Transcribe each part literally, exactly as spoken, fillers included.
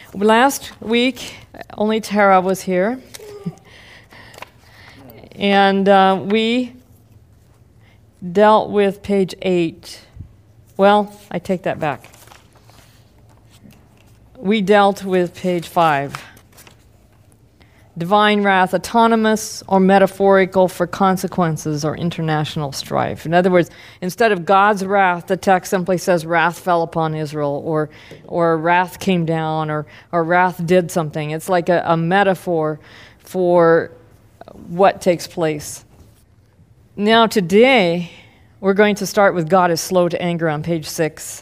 Last week, only Tara was here. And uh, we dealt with page eight. Well, I take that back. We dealt with page five. Divine wrath, autonomous or metaphorical for consequences or international strife. In other words, instead of God's wrath, the text simply says wrath fell upon Israel, or or wrath came down, or, or wrath did something. It's like a, a metaphor for what takes place. Now today, we're going to start with God is slow to anger on page six.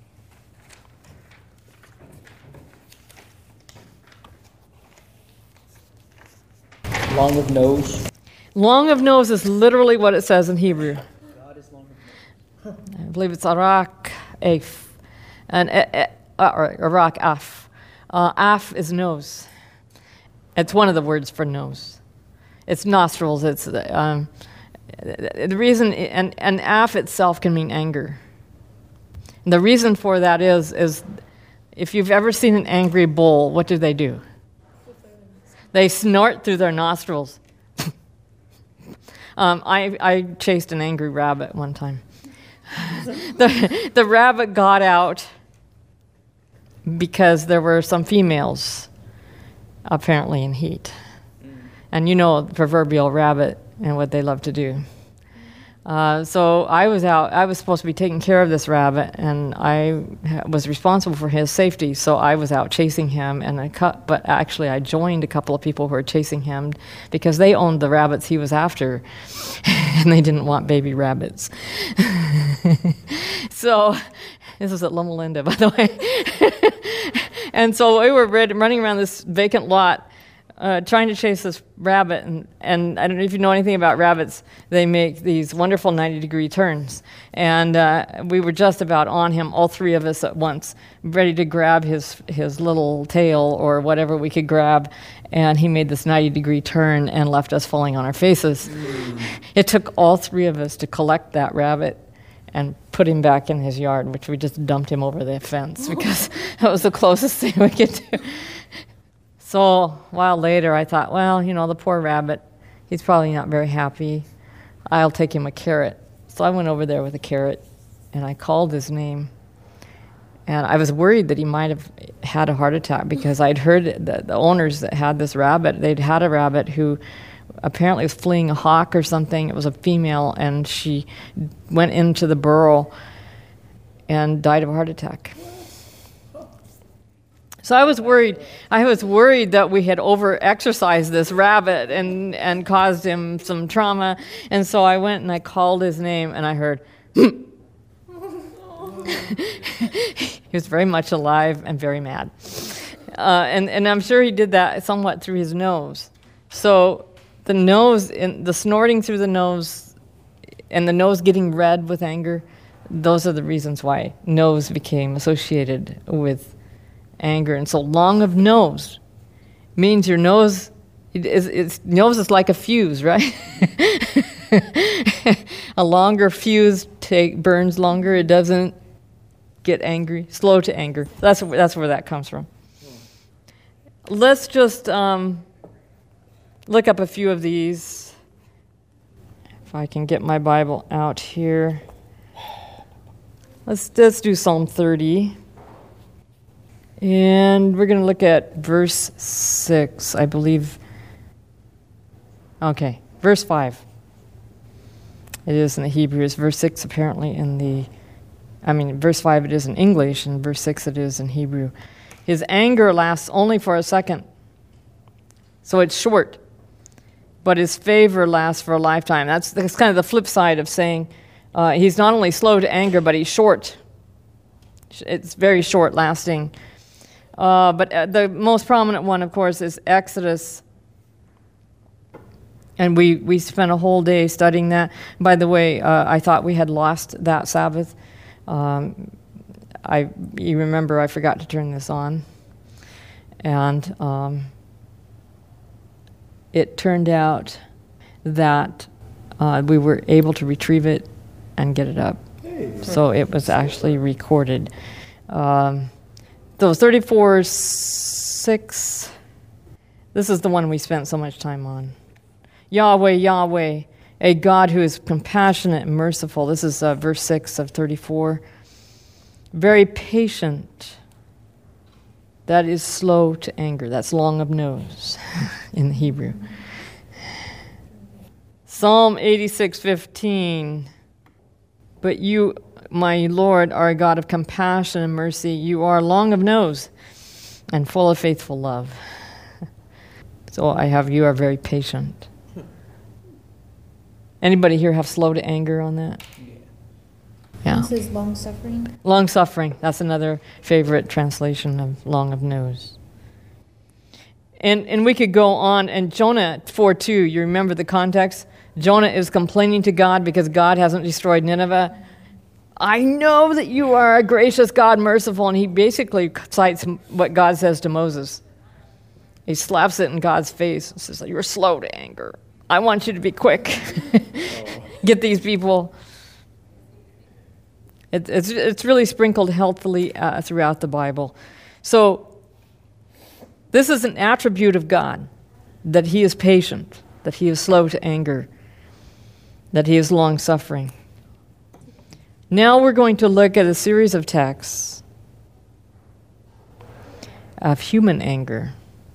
Long of nose. Long of nose is literally what it says in Hebrew. God is long of nose. I believe it's arak af, and uh, uh, arak af. Uh, af is nose. It's one of the words for nose. It's nostrils. It's um, the reason, and and af itself can mean anger. And the reason for that is is if you've ever seen an angry bull, what do they do? They snort through their nostrils. um, I, I chased an angry rabbit one time. the, the rabbit got out because there were some females apparently in heat. And you know the proverbial rabbit and what they love to do. Uh, so I was out, I was supposed to be taking care of this rabbit, and I ha- was responsible for his safety, so I was out chasing him, and I cut, but actually I joined a couple of people who were chasing him because they owned the rabbits he was after, and they didn't want baby rabbits. So, this was at Loma Linda, by the way. And so we were red, running around this vacant lot, Uh, trying to chase this rabbit, and, and I don't know if you know anything about rabbits. They make these wonderful ninety-degree turns, and uh, we were just about on him, all three of us at once, ready to grab his his little tail or whatever we could grab, and he made this ninety-degree turn and left us falling on our faces. Mm. It took all three of us to collect that rabbit and put him back in his yard, which we just dumped him over the fence because that was the closest thing we could do. So a while later, I thought, well, you know, the poor rabbit, he's probably not very happy. I'll take him a carrot. So I went over there with a carrot, and I called his name. And I was worried that he might have had a heart attack because I'd heard that the owners that had this rabbit, they'd had a rabbit who apparently was fleeing a hawk or something. It was a female, and she went into the burrow and died of a heart attack. So I was worried. I was worried that we had over-exercised this rabbit and, and caused him some trauma. And so I went and I called his name, and I heard, he was very much alive and very mad. Uh, and, and I'm sure he did that somewhat through his nose. So the nose, in, the snorting through the nose, and the nose getting red with anger, those are the reasons why nose became associated with anger. And so long of nose means your nose is it's nose is like a fuse, right? A longer fuse take burns longer. It doesn't get angry. Slow to anger. That's that's where that comes from. Let's just um, look up a few of these. If I can get my Bible out here. Let's let's do Psalm thirty. And we're going to look at verse six, I believe. Okay, verse five. It is in the Hebrews. Verse six apparently in the, I mean, verse five it is in English, and verse six it is in Hebrew. His anger lasts only for a second. So it's short. But his favor lasts for a lifetime. That's, that's kind of the flip side of saying uh, he's not only slow to anger, but he's short. It's very short lasting. Uh, but uh, the most prominent one, of course, is Exodus. And we, we spent a whole day studying that. By the way, uh, I thought we had lost that Sabbath. Um, I you remember I forgot to turn this on. And um, it turned out that uh, we were able to retrieve it and get it up. Hey. So it was actually recorded. Um, those thirty-four six. This is the one we spent so much time on. Yahweh, Yahweh, a God who is compassionate and merciful. This is uh, verse six of thirty-four. Very patient. That is slow to anger. That's long of nose in the Hebrew. Psalm eighty-six fifteen. But you, my Lord, are a God of compassion and mercy. You are long of nose and full of faithful love. So I have, you are very patient. Anybody here have slow to anger on that? Yeah. This is long suffering. Long suffering. That's another favorite translation of long of nose. And and we could go on. And Jonah four two, you remember the context? Jonah is complaining to God because God hasn't destroyed Nineveh. I know that you are a gracious God, merciful. And he basically cites what God says to Moses. He slaps it in God's face and says, you're slow to anger. I want you to be quick. Get these people. It, it's it's really sprinkled healthily uh, throughout the Bible. So this is an attribute of God, that he is patient, that he is slow to anger, that he is long-suffering. Now we're going to look at a series of texts of human anger.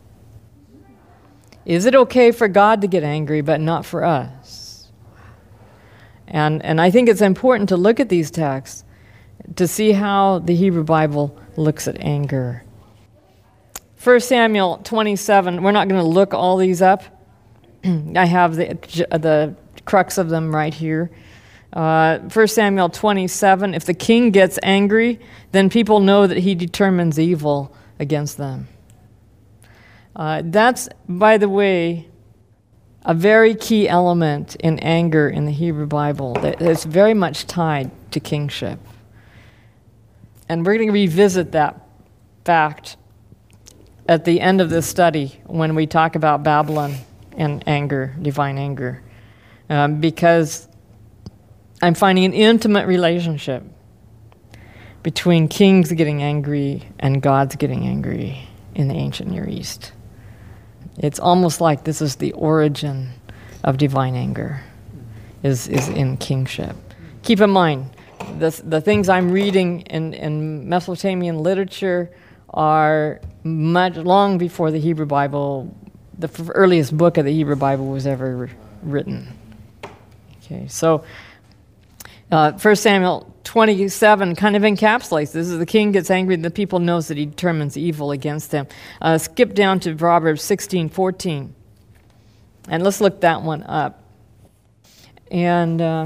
Is it okay for God to get angry, but not for us? And and I think it's important to look at these texts to see how the Hebrew Bible looks at anger. First Samuel twenty-seven, we're not going to look all these up. I have the the crux of them right here. Uh, First Samuel twenty-seven, if the king gets angry, then people know that he determines evil against them. Uh, that's, by the way, a very key element in anger in the Hebrew Bible. It's very much tied to kingship. And we're going to revisit that fact at the end of this study when we talk about Babylon and anger, divine anger. Um, because I'm finding an intimate relationship between kings getting angry and gods getting angry in the ancient Near East. It's almost like this is the origin of divine anger, is, is in kingship. Keep in mind, the, the things I'm reading in, in Mesopotamian literature are much long before the Hebrew Bible, the f- earliest book of the Hebrew Bible was ever written. Okay, so uh, First Samuel twenty-seven kind of encapsulates this. Is the king gets angry, the people knows that he determines evil against them. Uh, skip down to Proverbs sixteen fourteen, and let's look that one up. And uh,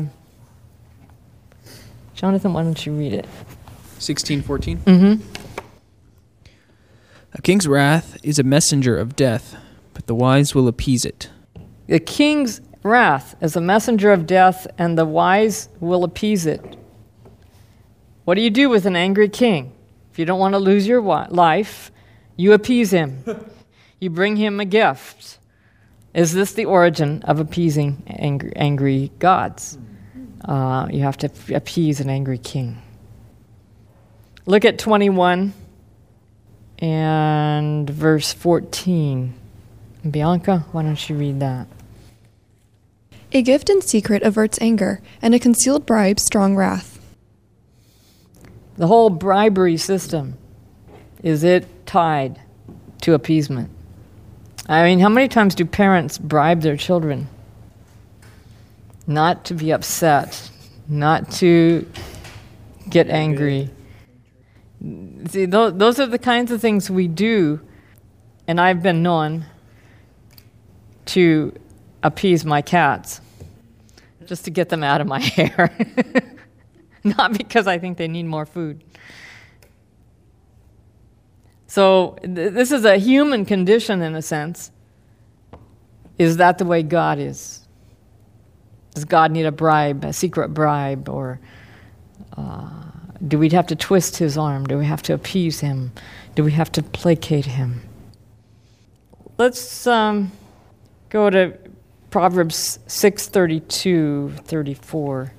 Jonathan, why don't you read it? sixteen fourteen. Mm-hmm. A king's wrath is a messenger of death, but the wise will appease it. The king's wrath is a messenger of death, and the wise will appease it. What do you do with an angry king? If you don't want to lose your wa- life, you appease him. You bring him a gift. Is this the origin of appeasing angry, angry gods? Uh, you have to appease an angry king. Look at twenty-one and verse fourteen. Bianca, why don't you read that? A gift in secret averts anger, and a concealed bribe strong wrath. The whole bribery system, is it tied to appeasement? I mean, how many times do parents bribe their children? Not to be upset, not to get angry. See, those, those are the kinds of things we do, and I've been known to appease my cats, just to get them out of my hair. Not because I think they need more food. So th- this is a human condition in a sense. Is that the way God is? Does God need a bribe, a secret bribe? Or uh, do we have to twist his arm? Do we have to appease him? Do we have to placate him? Let's um, go to Proverbs six thirty-two, thirty-four.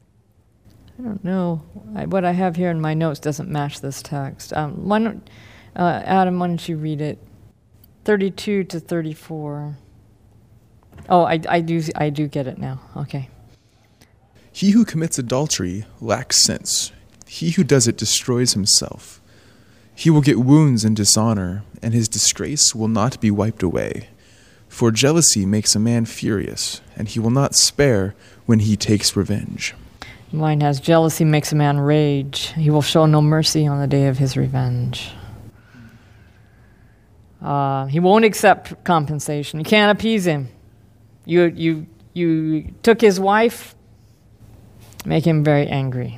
I don't know. I, what I have here in my notes doesn't match this text. Um, why don't Uh, Adam, why don't you read it? thirty-two to thirty-four. Oh, I, I do I do get it now. Okay. He who commits adultery lacks sense. He who does it destroys himself. He will get wounds and dishonor, and his disgrace will not be wiped away. For jealousy makes a man furious, and he will not spare when he takes revenge. Mine has jealousy makes a man rage. He will show no mercy on the day of his revenge. Uh, he won't accept compensation. You can't appease him. You you you took his wife, make him very angry.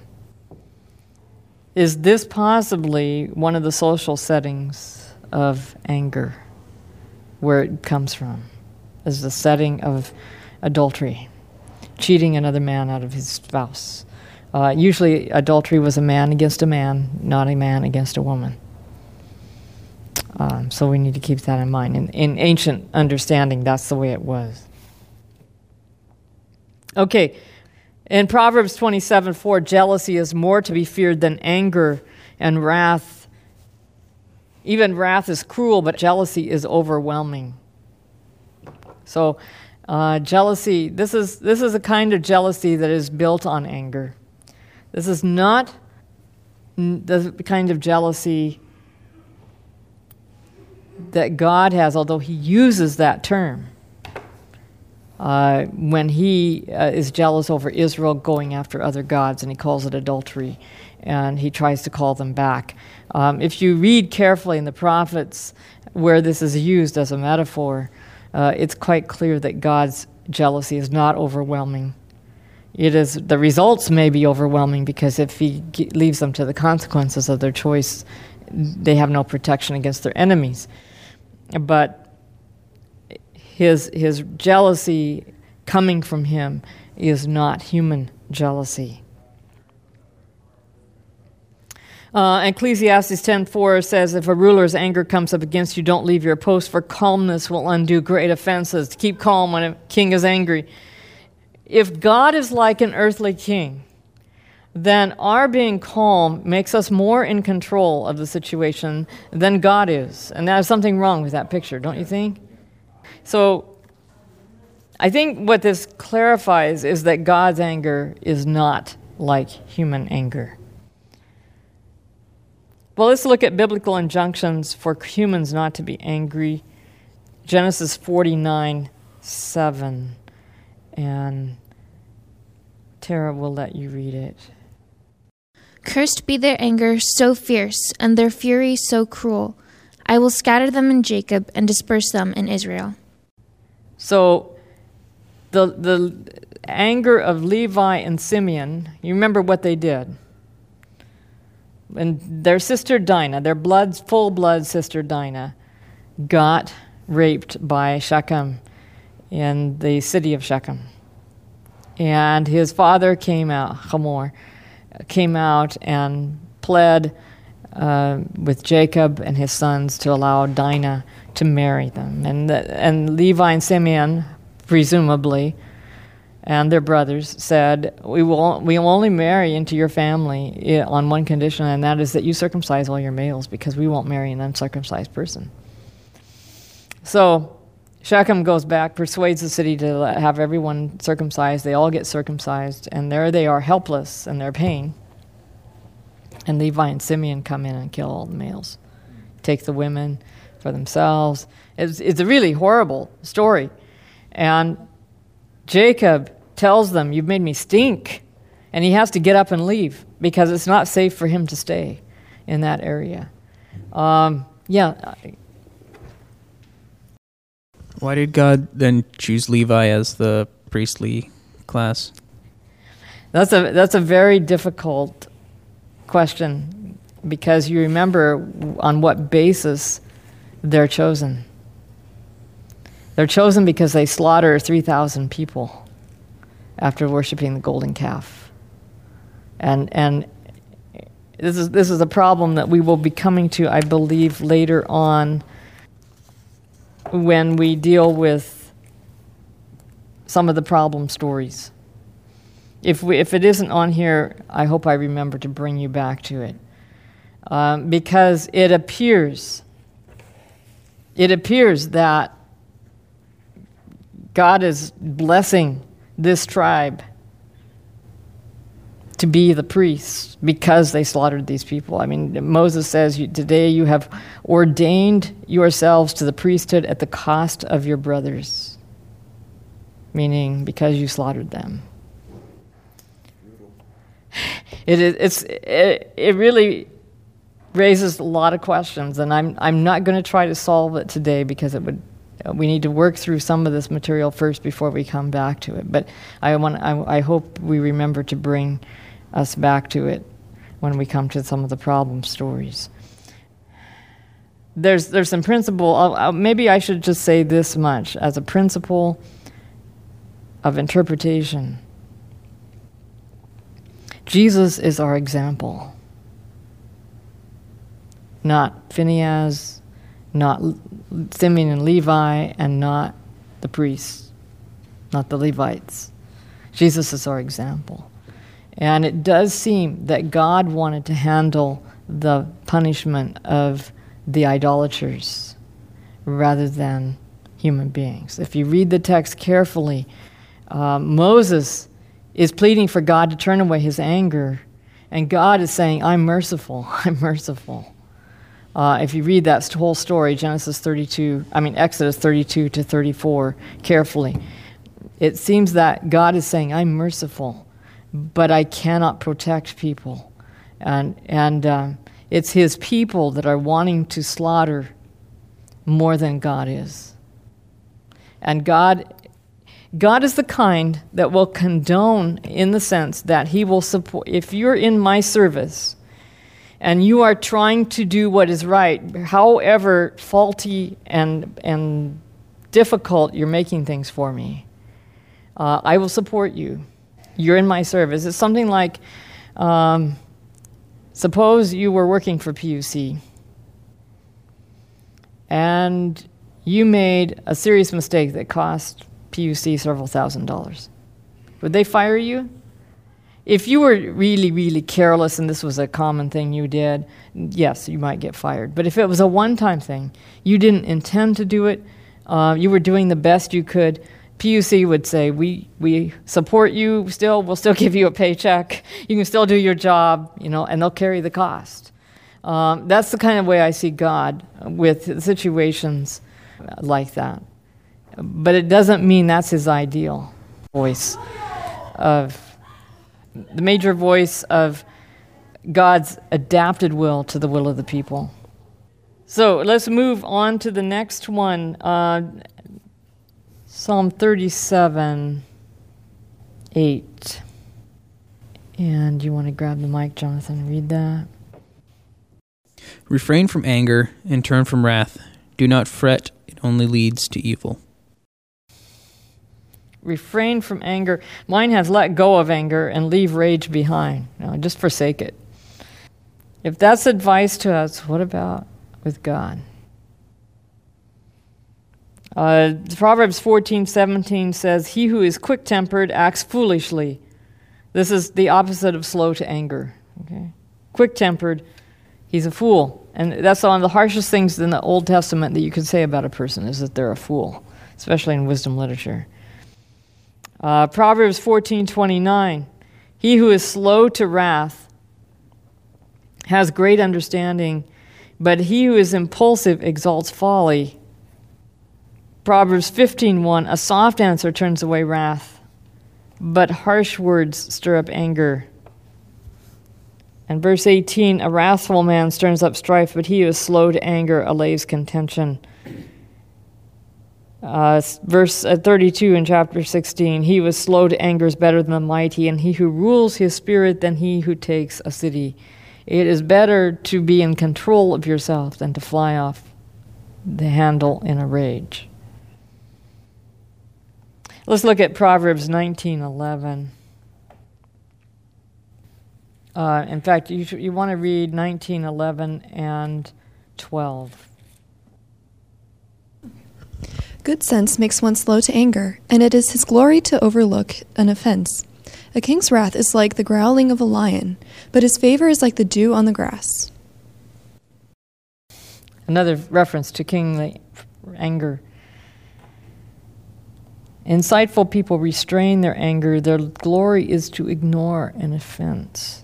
Is this possibly one of the social settings of anger, where it comes from? Is the setting of adultery, cheating another man out of his spouse. Uh, usually adultery was a man against a man, not a man against a woman. Um, so we need to keep that in mind. In, in ancient understanding, that's the way it was. Okay, in Proverbs twenty-seven four, jealousy is more to be feared than anger and wrath. Even wrath is cruel, but jealousy is overwhelming. So uh, jealousy, this is this is a kind of jealousy that is built on anger. This is not the kind of jealousy that God has, although he uses that term. Uh, when he uh, is jealous over Israel going after other gods, and he calls it adultery, and he tries to call them back. Um, if you read carefully in the prophets where this is used as a metaphor, uh, it's quite clear that God's jealousy is not overwhelming. It is, the results may be overwhelming, because if he g- leaves them to the consequences of their choice, they have no protection against their enemies. But His his jealousy coming from him is not human jealousy. Uh, Ecclesiastes ten four says, if a ruler's anger comes up against you, don't leave your post, for calmness will undo great offenses. Keep calm when a king is angry. If God is like an earthly king, then our being calm makes us more in control of the situation than God is. And there's something wrong with that picture, don't you think? So I think what this clarifies is that God's anger is not like human anger. Well, let's look at biblical injunctions for humans not to be angry. Genesis forty-nine seven. And Tara will let you read it. Cursed be their anger so fierce, and their fury so cruel. I will scatter them in Jacob and disperse them in Israel. So the the anger of Levi and Simeon, you remember what they did. And their sister Dinah, their blood, full blood sister Dinah, got raped by Shechem in the city of Shechem. And his father came out, Hamor, came out and pled uh, with Jacob and his sons to allow Dinah to marry them. And the, and Levi and Simeon, presumably, and their brothers said, we will we will only marry into your family on one condition, and that is that you circumcise all your males, because we won't marry an uncircumcised person. So Shechem goes back, persuades the city to have everyone circumcised. They all get circumcised, and there they are, helpless in their pain. And Levi and Simeon come in and kill all the males, take the women for themselves. It's, it's a really horrible story. And Jacob tells them, you've made me stink. And he has to get up and leave, because it's not safe for him to stay in that area. Um, yeah. Why did God then choose Levi as the priestly class? That's a that's a very difficult question, because you remember on what basis they're chosen. They're chosen because they slaughter three thousand people after worshiping the golden calf. And and this is this is a problem that we will be coming to, I believe, later on when we deal with some of the problem stories. If we if it isn't on here, I hope I remember to bring you back to it. um, because it appears, it appears that God is blessing this tribe to be the priests because they slaughtered these people. I mean, Moses says, today you have ordained yourselves to the priesthood at the cost of your brothers, meaning because you slaughtered them. It is, it's, it, it really raises a lot of questions, and I'm, I'm not going to try to solve it today because it would, we need to work through some of this material first before we come back to it. But I want, I, I hope we remember to bring us back to it when we come to some of the problem stories. There's there's some principle. I'll, I'll, maybe I should just say this much as a principle of interpretation. Jesus is our example, not Phinehas, not Simeon and Levi, and not the priests, not the Levites. Jesus is our example. And it does seem that God wanted to handle the punishment of the idolaters rather than human beings. If you read the text carefully, uh, Moses is pleading for God to turn away his anger, and God is saying, I'm merciful, I'm merciful. Uh, if you read that whole story, Genesis thirty-two, I mean Exodus thirty-two to thirty-four, carefully, it seems that God is saying, I'm merciful, but I cannot protect people. And and uh, it's his people that are wanting to slaughter more than God is. And God, God is the kind that will condone in the sense that he will support. If you're in my service and you are trying to do what is right, however faulty and and difficult you're making things for me, uh, I will support you. You're in my service. It's something like, um, suppose you were working for P U C and you made a serious mistake that cost P U C several thousand dollars. Would they fire you? If you were really, really careless and this was a common thing you did, yes, you might get fired. But if it was a one-time thing, you didn't intend to do it, uh, you were doing the best you could, P U C would say, we we support you still, we'll still give you a paycheck, you can still do your job, you know, and they'll carry the cost. Um, that's the kind of way I see God with situations like that. But it doesn't mean that's his ideal voice of, the major voice of God's adapted will to the will of the people. So let's move on to the next one. Uh, Psalm thirty-seven, eight. And you want to grab the mic, Jonathan, and read that? Refrain from anger and turn from wrath. Do not fret, it only leads to evil. Refrain from anger. Mine has let go of anger and leave rage behind. No, just forsake it. If that's advice to us, what about with God? Uh, Proverbs fourteen seventeen says, he who is quick-tempered acts foolishly. This is the opposite of slow to anger. Okay, quick-tempered, he's a fool. And that's one of the harshest things in the Old Testament that you could say about a person, is that they're a fool, especially in wisdom literature. Uh, Proverbs fourteen twenty-nine, he who is slow to wrath has great understanding, but he who is impulsive exalts folly. Proverbs fifteen one, a soft answer turns away wrath, but harsh words stir up anger. And verse eighteen, a wrathful man stirs up strife, but he who is slow to anger allays contention. Uh, verse thirty-two in chapter sixteen, he who is slow to anger is better than the mighty, and he who rules his spirit than he who takes a city. It is better to be in control of yourself than to fly off the handle in a rage. Let's look at Proverbs nineteen eleven. Uh, in fact, you you want to read nineteen eleven and twelve. Good sense makes one slow to anger, and it is his glory to overlook an offense. A king's wrath is like the growling of a lion, but his favor is like the dew on the grass. Another reference to kingly anger. Insightful people restrain their anger. Their glory is to ignore an offense.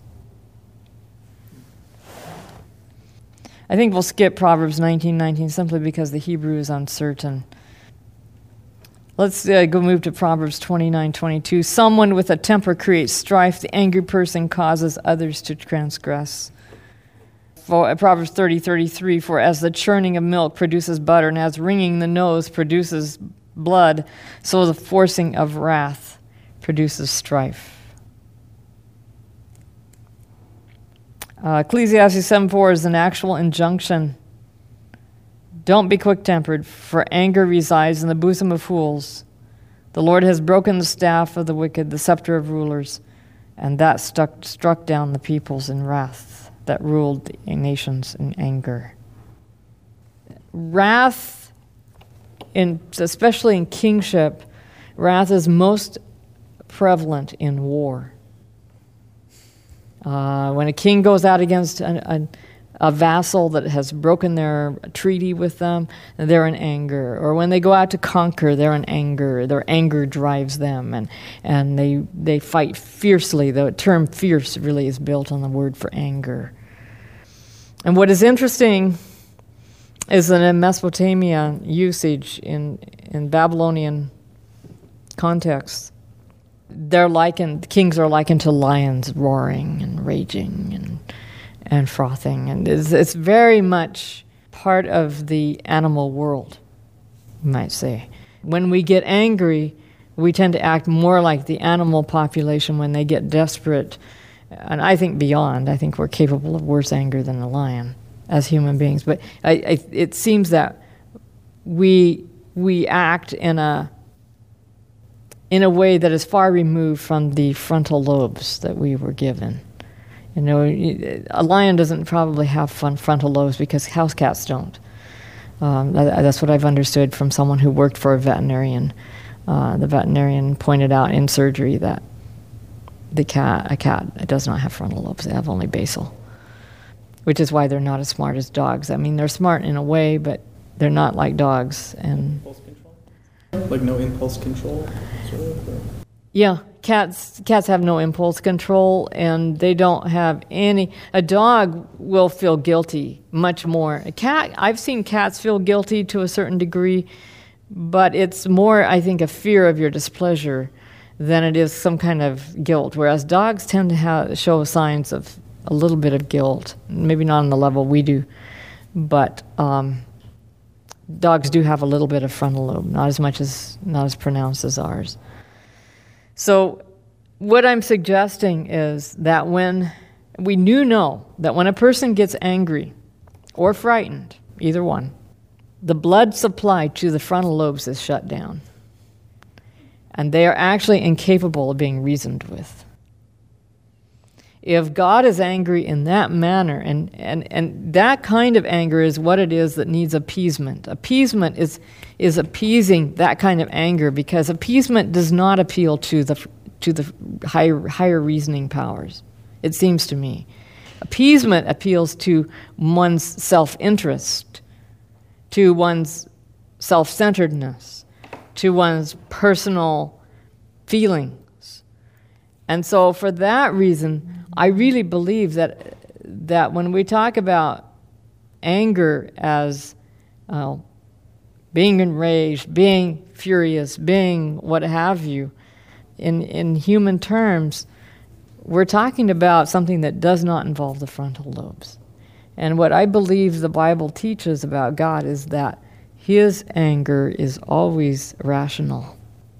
I think we'll skip Proverbs nineteen nineteen simply because the Hebrew is uncertain. Let's uh, go move to Proverbs twenty-nine twenty-two. Someone with a temper creates strife. The angry person causes others to transgress. For, uh, Proverbs thirty thirty-three. For as the churning of milk produces butter, and as wringing the nose produces blood, so the forcing of wrath produces strife. Uh, Ecclesiastes seven four is an actual injunction. Don't be quick-tempered, for anger resides in the bosom of fools. The Lord has broken the staff of the wicked, the scepter of rulers, and that stuck, struck down the peoples in wrath, that ruled the nations in anger. Wrath, in, especially in kingship, wrath is most prevalent in war. Uh, when a king goes out against a, a a vassal that has broken their treaty with them, they're in anger. Or when they go out to conquer, they're in anger. Their anger drives them, and, and they they fight fiercely. The term fierce really is built on the word for anger. And what is interesting is that in Mesopotamia usage, in, in Babylonian context, they're likened, kings are likened to lions roaring and raging and and frothing, and it's, it's very much part of the animal world, you might say. When we get angry, we tend to act more like the animal population when they get desperate, and I think beyond. I think we're capable of worse anger than a lion as human beings, but I, I, it seems that we we act in a in a way that is far removed from the frontal lobes that we were given. You know, a lion doesn't probably have fun frontal lobes because house cats don't. Um, that, that's what I've understood from someone who worked for a veterinarian. Uh, the veterinarian pointed out in surgery that the cat, a cat does not have frontal lobes; they have only basal, which is why they're not as smart as dogs. I mean, they're smart in a way, but they're not like dogs. And impulse control, like no impulse control, sort of. Or? Yeah. Cats cats have no impulse control, and they don't have any. A dog will feel guilty much more. A cat, I've seen cats feel guilty to a certain degree, but it's more, I think, a fear of your displeasure than it is some kind of guilt, whereas dogs tend to have, show signs of a little bit of guilt, maybe not on the level we do, but um, dogs do have a little bit of frontal lobe, not as much as, not as pronounced as ours. So what I'm suggesting is that when we do know that when a person gets angry or frightened, either one, the blood supply to the frontal lobes is shut down. And they are actually incapable of being reasoned with. If God is angry in that manner, and, and, and that kind of anger is what it is that needs appeasement. Appeasement is is appeasing that kind of anger, because appeasement does not appeal to the to the higher higher reasoning powers, it seems to me. Appeasement appeals to one's self-interest, to one's self-centeredness, to one's personal feelings. And so for that reason, I really believe that that when we talk about anger as uh, being enraged, being furious, being what have you, in, in human terms, we're talking about something that does not involve the frontal lobes. And what I believe the Bible teaches about God is that His anger is always rational.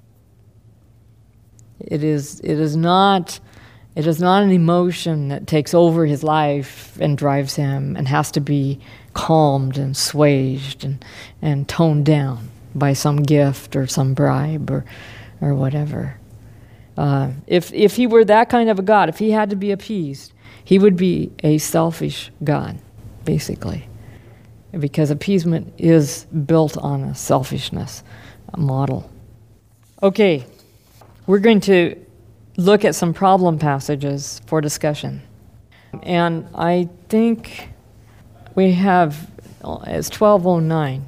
It is, it is not... It is not an emotion that takes over his life and drives him and has to be calmed and swaged and, and toned down by some gift or some bribe or or whatever. Uh, if if he were that kind of a God, if he had to be appeased, he would be a selfish God, basically, because appeasement is built on a selfishness model. Okay, we're going to look at some problem passages for discussion. And I think we have It's twelve oh nine.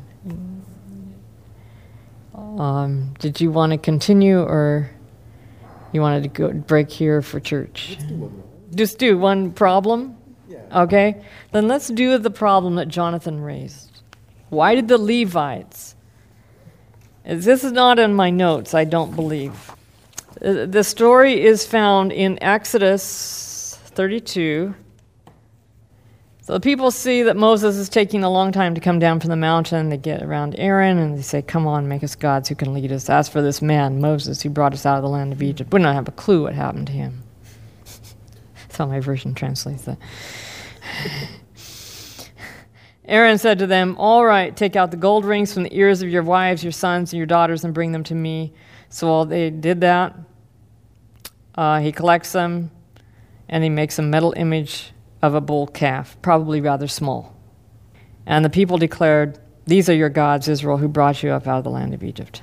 Um, did you want to continue, or you wanted to go break here for church? Let's do one more. Just do one problem? Yeah. Okay. Then let's do the problem that Jonathan raised. Why did the Levites... This is not in my notes, I don't believe. The story is found in Exodus thirty-two. So the people see that Moses is taking a long time to come down from the mountain. They get around Aaron and they say, come on, make us gods who can lead us. As for this man, Moses, who brought us out of the land of Egypt, we don't have a clue what happened to him. That's how my version translates that. Aaron said to them, all right, take out the gold rings from the ears of your wives, your sons, and your daughters, and bring them to me. So they did that. Uh, he collects them, and he makes a metal image of a bull calf, probably rather small. And the people declared, these are your gods, Israel, who brought you up out of the land of Egypt.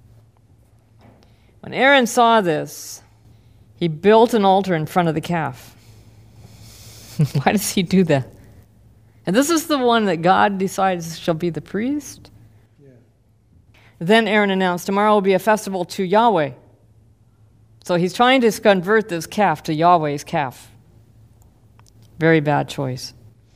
When Aaron saw this, he built an altar in front of the calf. Why does he do that? And this is the one that God decides shall be the priest? Yeah. Then Aaron announced, tomorrow will be a festival to Yahweh. So he's trying to convert this calf to Yahweh's calf. Very bad choice.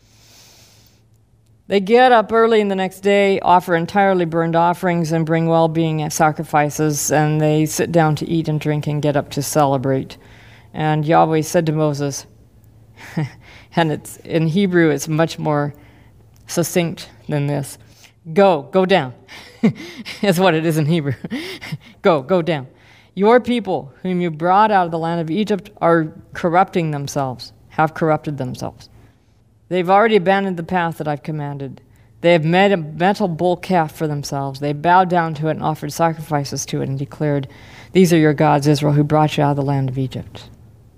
They get up early in the next day, offer entirely burned offerings, and bring well-being sacrifices, and they sit down to eat and drink and get up to celebrate. And Yahweh said to Moses, and it's in Hebrew it's much more succinct than this, go, go down. That's what it is in Hebrew. Go, go down. Your people, whom you brought out of the land of Egypt, are corrupting themselves. Have corrupted themselves. They've already abandoned the path that I've commanded. They have made a metal bull calf for themselves. They bowed down to it and offered sacrifices to it and declared, these are your gods, Israel, who brought you out of the land of Egypt.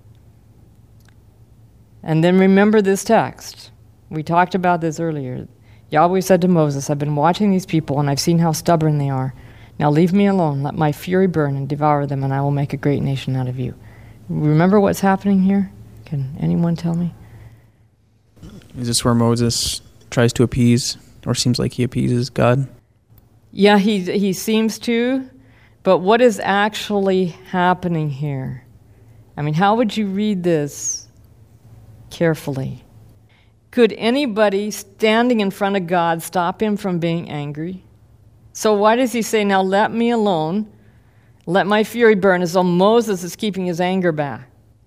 And then remember this text. We talked about this earlier. Yahweh said to Moses, I've been watching these people and I've seen how stubborn they are. Now leave me alone. Let my fury burn and devour them, and I will make a great nation out of you. Remember what's happening here? Can anyone tell me? Is this where Moses tries to appease, or seems like he appeases God? Yeah, he he seems to, but what is actually happening here? I mean, how would you read this carefully? Could anybody standing in front of God stop him from being angry? So why does he say, now let me alone, let my fury burn, as though Moses is keeping his anger back?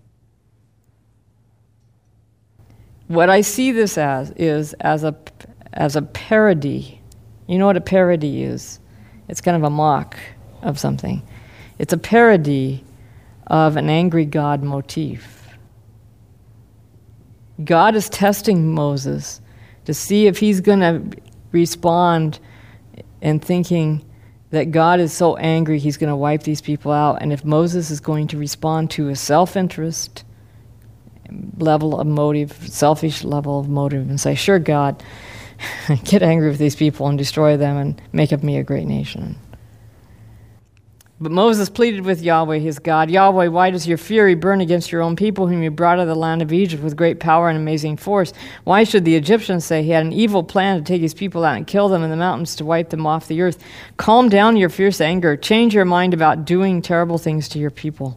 What I see this as is as a as a parody. You know what a parody is? It's kind of a mock of something. It's a parody of an angry God motif. God is testing Moses to see if he's going to respond and thinking that God is so angry he's going to wipe these people out, and if Moses is going to respond to a self-interest level of motive, selfish level of motive, and say, sure, God, get angry with these people and destroy them and make of me a great nation. But Moses pleaded with Yahweh, his God, Yahweh, why does your fury burn against your own people whom you brought out of the land of Egypt with great power and amazing force? Why should the Egyptians say he had an evil plan to take his people out and kill them in the mountains to wipe them off the earth? Calm down your fierce anger. Change your mind about doing terrible things to your people.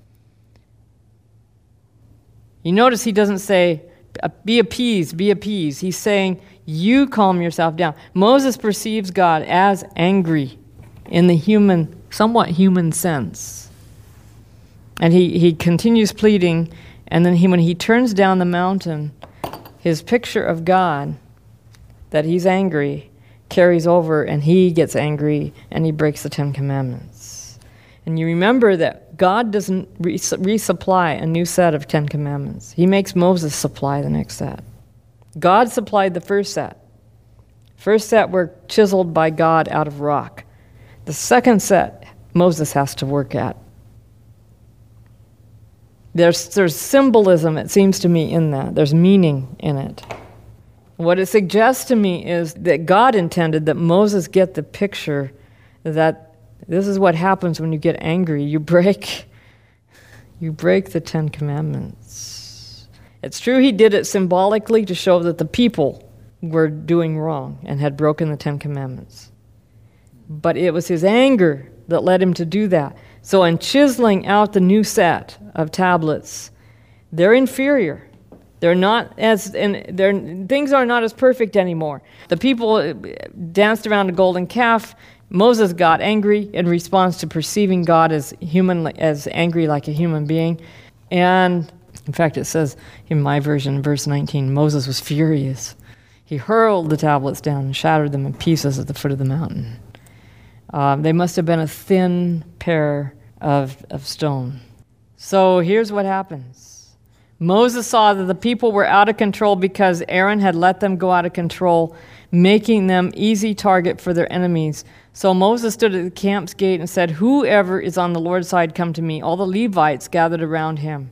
You notice he doesn't say, be appeased, be appeased. He's saying, you calm yourself down. Moses perceives God as angry in the human, somewhat human sense. And he, he continues pleading, and then he, when he turns down the mountain, his picture of God, that he's angry, carries over, and he gets angry, and he breaks the Ten Commandments. And you remember that God doesn't res- resupply a new set of Ten Commandments. He makes Moses supply the next set. God supplied the first set. First set were chiseled by God out of rock. The second set, Moses has to work at. There's, there's symbolism, it seems to me, in that. There's meaning in it. What it suggests to me is that God intended that Moses get the picture that this is what happens when you get angry. You break, you break the Ten Commandments. It's true he did it symbolically to show that the people were doing wrong and had broken the Ten Commandments. But it was his anger that led him to do that. So in chiseling out the new set of tablets, they're inferior. They're not as, and they're, things are not as perfect anymore. The people danced around a golden calf. Moses got angry in response to perceiving God as human, as angry like a human being. And in fact, it says in my version, verse nineteen, Moses was furious. He hurled the tablets down and shattered them in pieces at the foot of the mountain. Um, they must have been a thin pair of, of stone. So here's what happens. Moses saw that the people were out of control because Aaron had let them go out of control, making them easy target for their enemies. So Moses stood at the camp's gate and said, "Whoever is on the Lord's side, come to me." All the Levites gathered around him.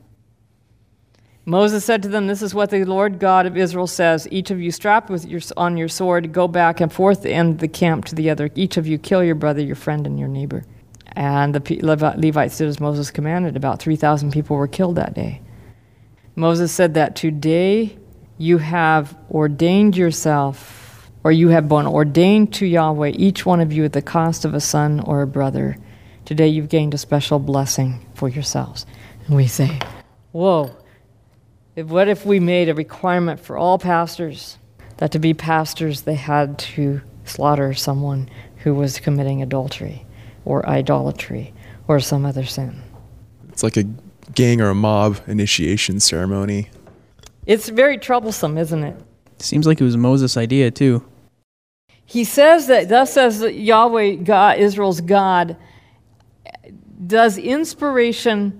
Moses said to them, "This is what the Lord God of Israel says. Each of you strapped with your, on your sword, go back and forth the end of the camp to the other. Each of you kill your brother, your friend, and your neighbor." And the Levites did as Moses commanded. About three thousand people were killed that day. Moses said that today you have ordained yourself, or you have been ordained to Yahweh, each one of you at the cost of a son or a brother. Today you've gained a special blessing for yourselves. And we say, whoa. What if we made a requirement for all pastors that to be pastors they had to slaughter someone who was committing adultery or idolatry or some other sin? It's like a gang or a mob initiation ceremony. It's very troublesome, isn't it? Seems like it was Moses' idea too. He says that, thus says Yahweh, God, Israel's God. Does inspiration...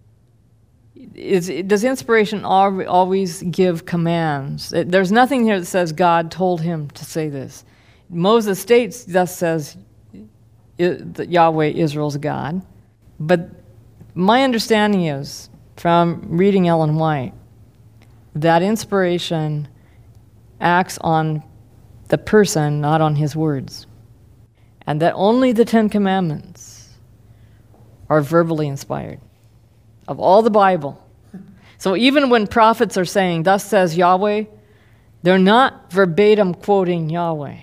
Is, does inspiration al- always give commands? It, there's nothing here that says God told him to say this. Moses states, thus says it, that Yahweh, Israel's God. But my understanding is, from reading Ellen White, that inspiration acts on the person, not on his words. And that only the Ten Commandments are verbally inspired of all the Bible. So even when prophets are saying, "Thus says Yahweh," they're not verbatim quoting Yahweh.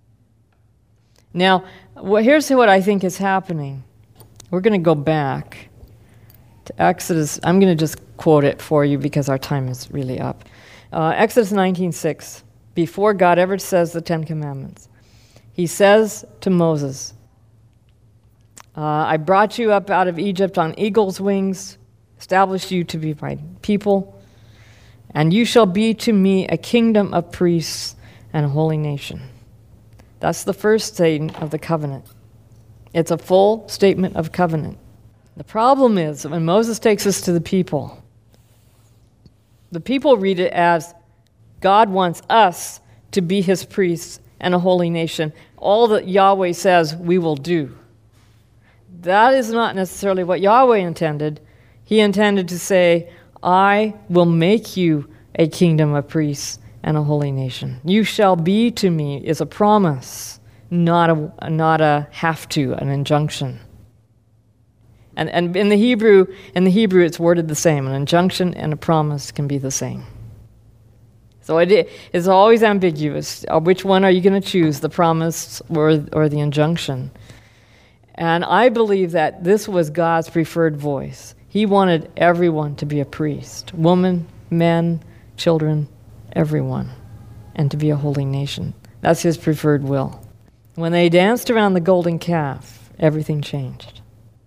Now, well, here's what I think is happening. We're going to go back to Exodus. I'm going to just quote it for you because our time is really up. Uh, Exodus nineteen six. Before God ever says the Ten Commandments, he says to Moses, uh, "I brought you up out of Egypt on eagle's wings, established you to be my people, and you shall be to me a kingdom of priests and a holy nation." That's the first statement of the covenant. It's a full statement of covenant. The problem is that when Moses takes this to the people, the people read it as God wants us to be his priests and a holy nation. All that Yahweh says we will do. That is not necessarily what Yahweh intended. He intended to say, "I will make you a kingdom of priests and a holy nation. You shall be to me," is a promise, not a not a have to, an injunction. And and in the Hebrew, in the Hebrew, it's worded the same. An injunction and a promise can be the same. So it is always ambiguous. Which one are you going to choose, the promise or or the injunction? And I believe that this was God's preferred voice. He wanted everyone to be a priest, women, men, children, everyone, and to be a holy nation. That's his preferred will. When they danced around the golden calf, everything changed.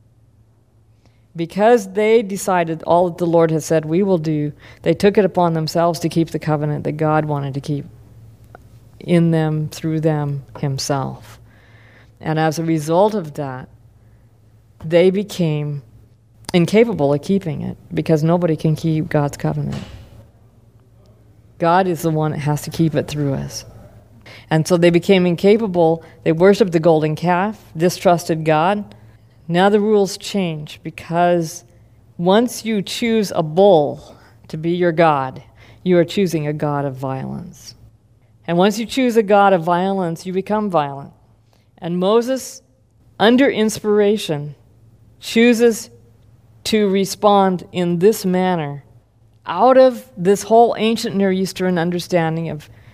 Because they decided all that the Lord had said we will do, they took it upon themselves to keep the covenant that God wanted to keep in them, through them, himself. And as a result of that, they became incapable of keeping it, because nobody can keep God's covenant. God is the one that has to keep it through us. And so they became incapable. They worshiped the golden calf, distrusted God. Now the rules change, because once you choose a bull to be your God, you are choosing a God of violence. And once you choose a God of violence, you become violent. And Moses, under inspiration, chooses to respond in this manner out of this whole ancient Near Eastern understanding of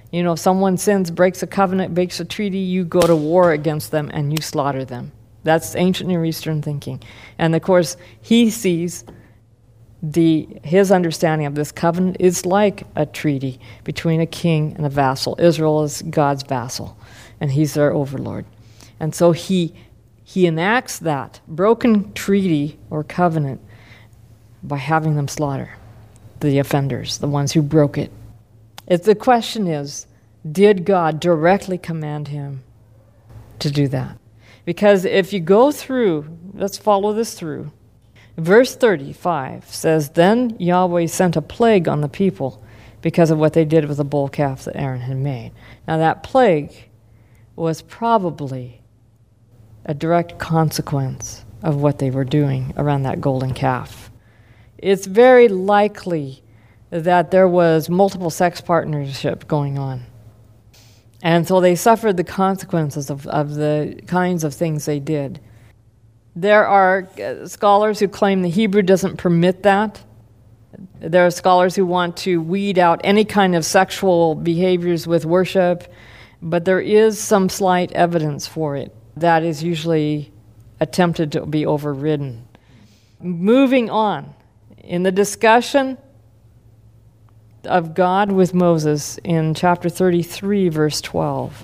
You know, if someone sins, breaks a covenant, breaks a treaty, you go to war against them and you slaughter them. That's ancient Near Eastern thinking. And of course, he sees the his understanding of this covenant is like a treaty between a king and a vassal. Israel is God's vassal, and he's their overlord. And so he he enacts that broken treaty or covenant by having them slaughter the offenders, the ones who broke it. If the question is, did God directly command him to do that? Because if you go through, let's follow this through. Verse thirty-five says, Then Yahweh sent a plague on the people because of what they did with the bull calf that Aaron had made. Now that plague was probably a direct consequence of what they were doing around that golden calf. It's very likely that there was multiple sex partnership going on. And so they suffered the consequences of, of the kinds of things they did. There are uh, scholars who claim the Hebrew doesn't permit that. There are scholars who want to weed out any kind of sexual behaviors with worship, but there is some slight evidence for it that is usually attempted to be overridden. Moving on, in the discussion of God with Moses in chapter thirty-three, verse twelve,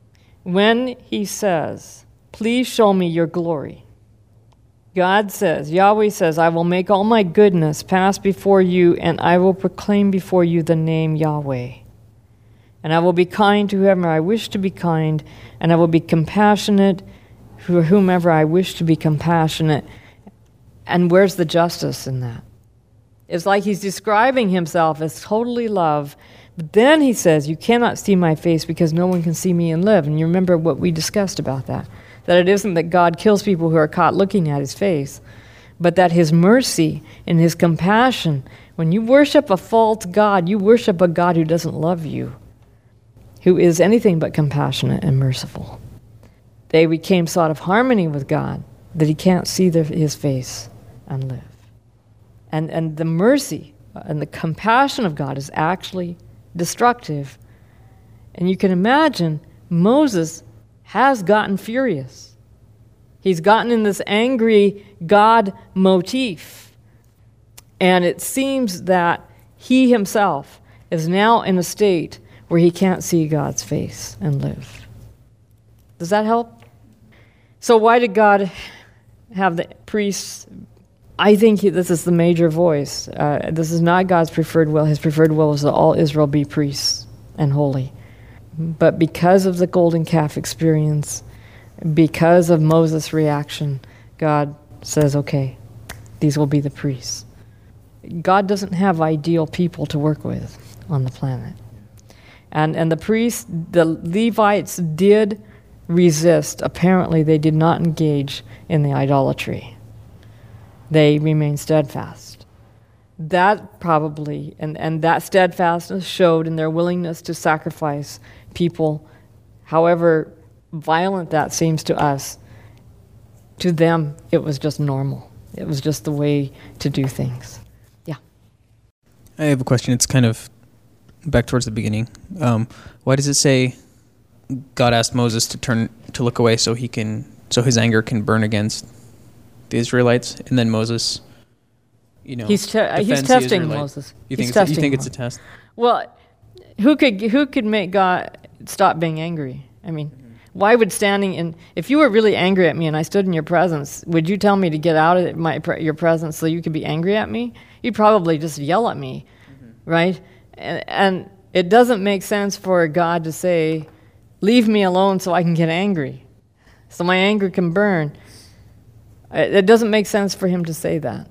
when he says, Please show me your glory, God says, Yahweh says, I will make all my goodness pass before you, and I will proclaim before you the name Yahweh. And I will be kind to whomever I wish to be kind, and I will be compassionate for whomever I wish to be compassionate. And where's the justice in that? It's like he's describing himself as totally love, but then he says, you cannot see my face because no one can see me and live. And you remember what we discussed about that, that it isn't that God kills people who are caught looking at his face, but that his mercy and his compassion, when you worship a false God, you worship a God who doesn't love you, who is anything but compassionate and merciful. They became sort of harmony with God, that he can't see their, his face and live. And and the mercy and the compassion of God is actually destructive. And you can imagine Moses has gotten furious. He's gotten in this angry God motif. And it seems that he himself is now in a state where he can't see God's face and live. Does that help? So why did God have the priests? I think he, this is the major voice. Uh, this is not God's preferred will. His preferred will is that all Israel be priests and holy. But because of the golden calf experience, because of Moses' reaction, God says, okay, these will be the priests. God doesn't have ideal people to work with on the planet. And and the priests, the Levites did resist. Apparently they did not engage in the idolatry. They remained steadfast. That probably, and, and that steadfastness showed in their willingness to sacrifice people, however violent that seems to us. To them, it was just normal. It was just the way to do things. Yeah. I have a question. It's kind of back towards the beginning. Um, why does it say God asked Moses to turn to look away so he can, so his anger can burn against the Israelites, and then Moses, you know, he's te- he's testing Moses. You he's think testing it's, you think him. it's a test? Well, who could who could make God stop being angry? I mean, mm-hmm. Why would standing in? If you were really angry at me and I stood in your presence, would you tell me to get out of my your presence so you could be angry at me? You'd probably just yell at me, mm-hmm. right? And, and it doesn't make sense for God to say, "Leave me alone so I can get angry, so my anger can burn." It doesn't make sense for him to say that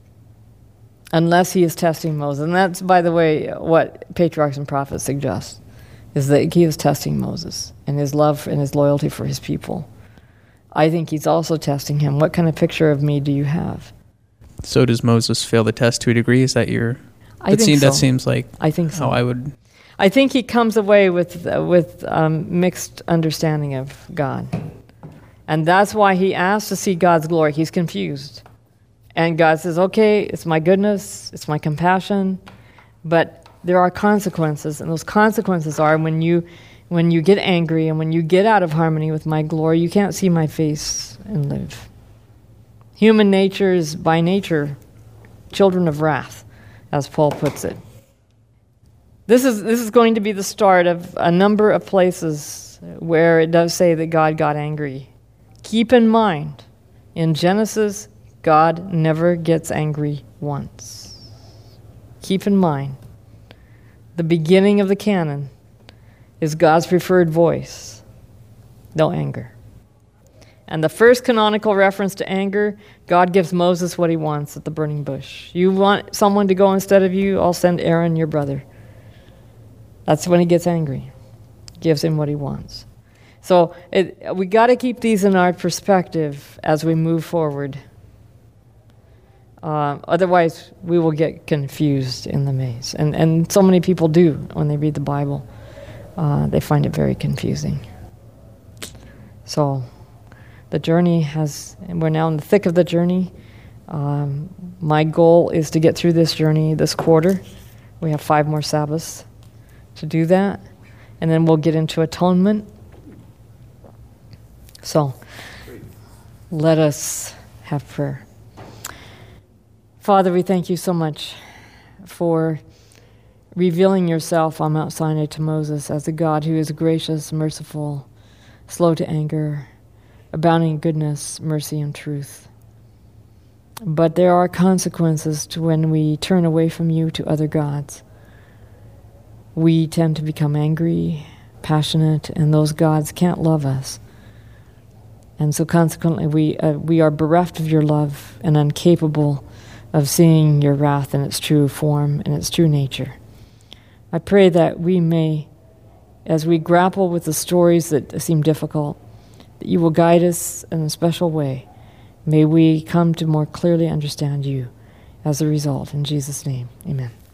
unless he is testing Moses. And that's, by the way, what Patriarchs and Prophets suggest, is that he is testing Moses and his love and his loyalty for his people. I think he's also testing him. What kind of picture of me do you have? So does Moses fail the test to a degree? Is that your... I that think seem, so. That seems like I think so. how I would... I think he comes away with, uh, with um, mixed understanding of God. And that's why he asks to see God's glory. He's confused. And God says, okay, it's my goodness, it's my compassion, but there are consequences, and those consequences are when you when you get angry and when you get out of harmony with my glory, you can't see my face and live. Human nature is by nature children of wrath, as Paul puts it. This is this is going to be the start of a number of places where it does say that God got angry. Keep in mind, in Genesis, God never gets angry once. Keep in mind, the beginning of the canon is God's preferred voice, no anger. And the first canonical reference to anger, God gives Moses what he wants at the burning bush. You want someone to go instead of you? I'll send Aaron, your brother. That's when he gets angry. Gives him what he wants. So it, we got to keep these in our perspective as we move forward. Uh, otherwise, we will get confused in the maze. And, and so many people do when they read the Bible. Uh, they find it very confusing. So the journey has, and we're now in the thick of the journey. Um, my goal is to get through this journey this quarter. We have five more Sabbaths to do that. And then we'll get into atonement. So let us have prayer. Father, we thank you so much for revealing yourself on Mount Sinai to Moses as a God who is gracious, merciful, slow to anger, abounding in goodness, mercy, and truth. But there are consequences to when we turn away from you to other gods. We tend to become angry, passionate, and those gods can't love us. And so consequently, we uh, we are bereft of your love and incapable of seeing your wrath in its true form and its true nature. I pray that we may, as we grapple with the stories that seem difficult, that you will guide us in a special way. May we come to more clearly understand you as a result. In Jesus' name, amen.